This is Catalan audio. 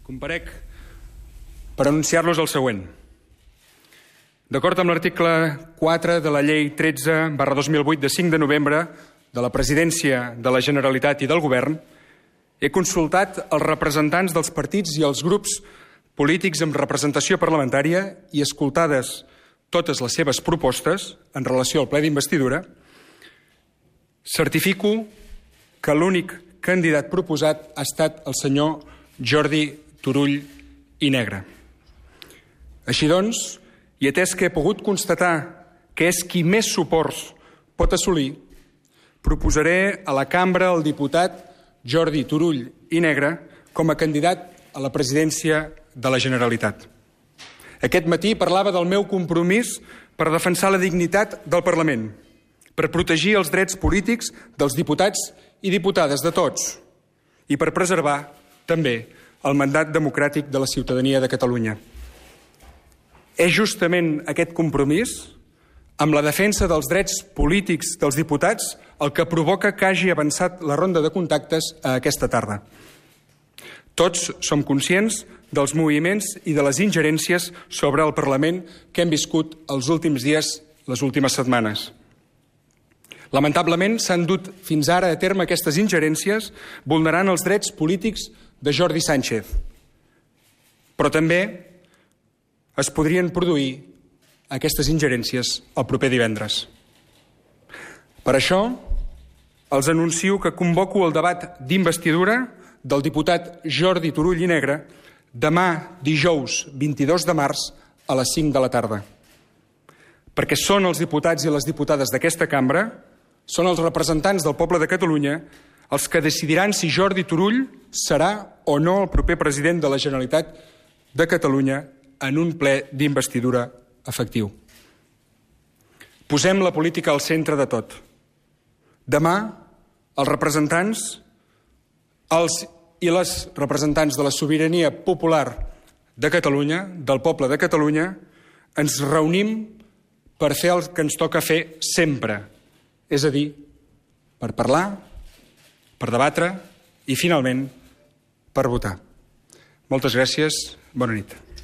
Comparec per anunciar-los el següent. D'acord amb l'article 4 de la Llei 13/2008 de 5 de novembre de la Presidència de la Generalitat i del Govern, he consultat els representants dels partits i els grups polítics amb representació parlamentària i escoltades totes les seves propostes en relació al ple d'investidura, certifico que l'únic candidat proposat ha estat el senyor Jordi Turull i Negre. Així doncs, i atès que he pogut constatar que és qui més suports pot assolir, proposaré a la cambra el diputat Jordi Turull i Negre com a candidat a la presidència de la Generalitat. Aquest matí parlava del meu compromís per defensar la dignitat del Parlament, per protegir els drets polítics dels diputats i diputades de tots i per preservar també el mandat democràtic de la ciutadania de Catalunya. És justament aquest compromís, amb la defensa dels drets polítics dels diputats, el que provoca que hagi avançat la ronda de contactes a aquesta tarda. Tots som conscients dels moviments i de les ingerències sobre el Parlament que hem viscut els últims dies, les últimes setmanes. Lamentablement s'han dut fins ara a terme aquestes ingerències vulnerant els drets polítics de Jordi Sánchez. Però també es podrien produir aquestes ingerències el proper divendres. Per això, els anuncio que convoco el debat d'investidura del diputat Jordi Turull i Negre demà dijous 22 de març a les 5 de la tarda. Perquè són els diputats i les diputades d'aquesta cambra, són els representants del poble de Catalunya els que decidiran si Jordi Turull serà o no el proper president de la Generalitat de Catalunya en un ple d'investidura efectiu. Posem la política al centre de tot. Demà, els representants, els i les representants de la sobirania popular de Catalunya, del poble de Catalunya, ens reunim per fer el que ens toca fer sempre, és a dir, per parlar, per debatre i, finalment, per votar. Moltes gràcies. Bona nit.